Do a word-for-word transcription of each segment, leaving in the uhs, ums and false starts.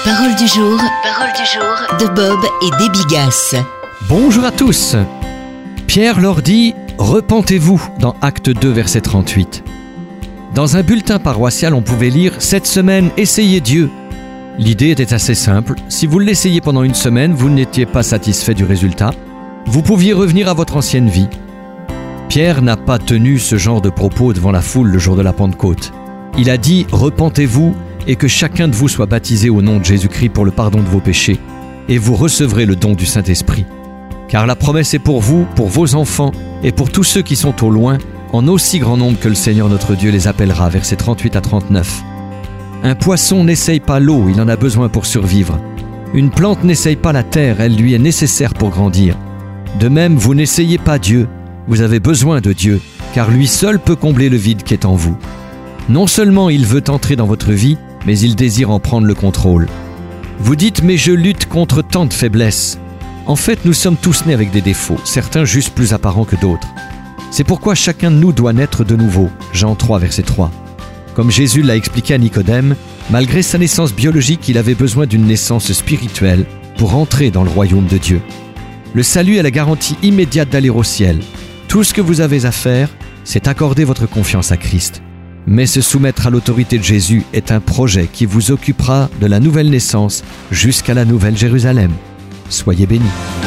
Parole du jour, parole du jour de Bob et Debbie Gass. Bonjour à tous. Pierre leur dit « Repentez-vous » dans Acte deux, verset trente-huit. Dans un bulletin paroissial, on pouvait lire « Cette semaine, essayez Dieu ». L'idée était assez simple. Si vous l'essayez pendant une semaine, vous n'étiez pas satisfait du résultat, vous pouviez revenir à votre ancienne vie. Pierre n'a pas tenu ce genre de propos devant la foule le jour de la Pentecôte. Il a dit « Repentez-vous » et que chacun de vous soit baptisé au nom de Jésus-Christ pour le pardon de vos péchés, et vous recevrez le don du Saint-Esprit. Car la promesse est pour vous, pour vos enfants, et pour tous ceux qui sont au loin, en aussi grand nombre que le Seigneur notre Dieu les appellera, versets trente-huit à trente-neuf. Un poisson n'essaye pas l'eau, il en a besoin pour survivre. Une plante n'essaye pas la terre, elle lui est nécessaire pour grandir. De même, vous n'essayez pas Dieu, vous avez besoin de Dieu, car lui seul peut combler le vide qui est en vous. Non seulement il veut entrer dans votre vie, mais il désire en prendre le contrôle. Vous dites « mais je lutte contre tant de faiblesses ». En fait, nous sommes tous nés avec des défauts, certains juste plus apparents que d'autres. C'est pourquoi chacun de nous doit naître de nouveau, Jean trois, verset trois. Comme Jésus l'a expliqué à Nicodème, malgré sa naissance biologique, il avait besoin d'une naissance spirituelle pour entrer dans le royaume de Dieu. Le salut est la garantie immédiate d'aller au ciel. Tout ce que vous avez à faire, c'est accorder votre confiance à Christ. Mais se soumettre à l'autorité de Jésus est un projet qui vous occupera de la nouvelle naissance jusqu'à la nouvelle Jérusalem. Soyez bénis.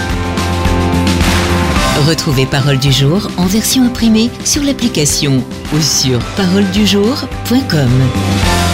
Retrouvez Parole du jour en version imprimée sur l'application ou sur parole du jour point com.